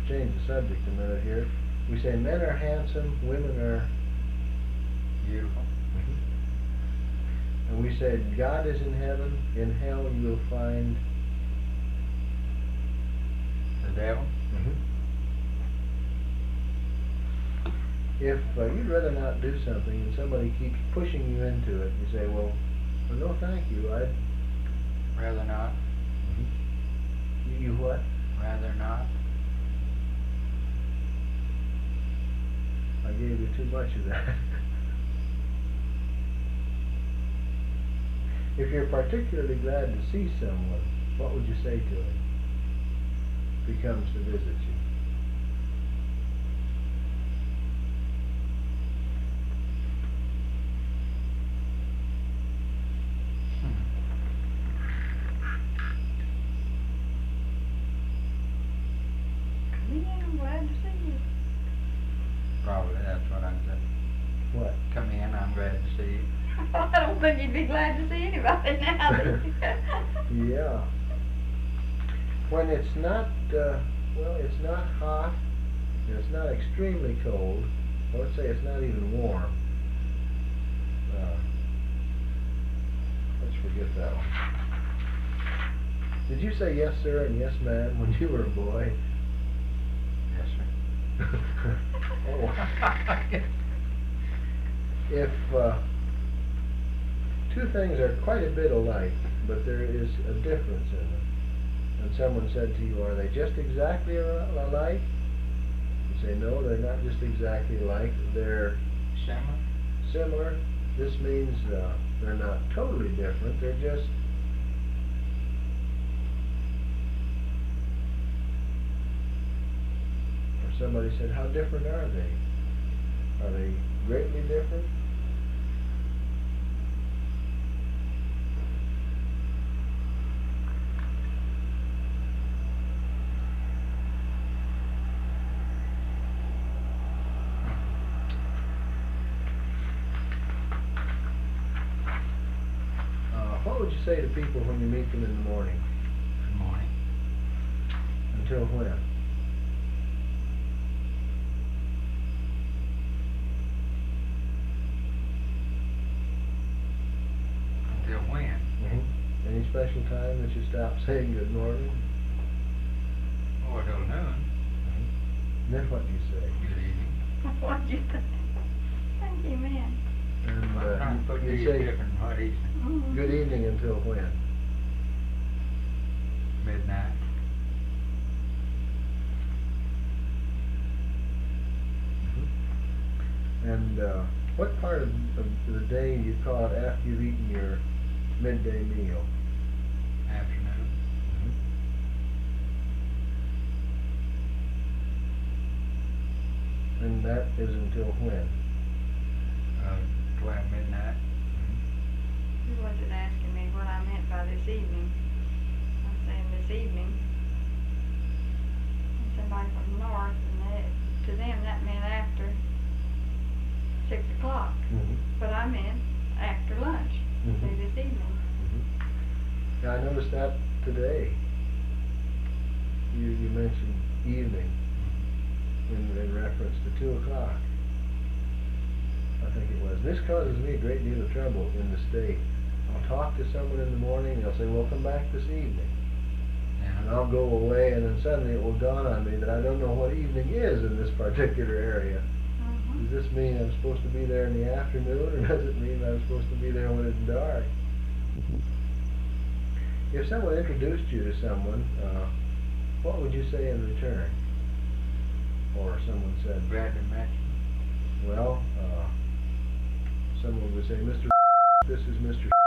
change the subject a minute here. We say men are handsome, women are Beautiful. and we said God is in heaven, in hell you will find The devil. If you'd rather not do something and somebody keeps pushing you into it, you say, well no thank you, I'd... Rather not. You what? Rather not. I gave you too much of that. If you're particularly glad to see someone, what would you say to him if he comes to visit you? Come in, I'm glad to see you. Probably that's what I'd say. What? Come in, I'm glad to see you. I don't think you'd be glad to see anybody now. Yeah. When it's not, well, it's not hot, and it's not extremely cold, I would say it's not even warm. Let's forget that one. Did you say yes sir and yes ma'am when you were a boy? Yes, sir. Oh. If two things are quite a bit alike, but there is a difference in them, and someone said to you, are they just exactly alike? You say, no, they're not just exactly alike, they're Similar. similar. This means they're not totally different, they're just or somebody said, how different are they? Are they greatly different? What would you say to people when you meet them in the morning? Good morning. Until when? Until when? Any special time that you stop saying good morning? Oh, till noon. Then what do you say? Good evening. What'd you think? Thank you, man. And I'm trying to put you these say different what he said. good evening until when? Midnight. And what part of the day you call it after you've eaten your midday meal? Afternoon. And that is until when? 12 midnight. He wasn't asking me what I meant by this evening. I'm saying this evening. And somebody from the north, and to them that meant after 6 o'clock. But I meant after lunch, say this evening. Yeah, I noticed that today. You mentioned evening in reference to 2 o'clock. I think it was. This causes me a great deal of trouble in the state. I'll talk to someone in the morning, they'll say, well, come back this evening. And Yeah. I'll go away, and then suddenly it will dawn on me that I don't know what evening is in this particular area. Does this mean I'm supposed to be there in the afternoon, or does it mean I'm supposed to be there when it's dark? If someone introduced you to someone, what would you say in return? Or someone said, Glad to meet you. well, someone would say, Mr. This is Mr.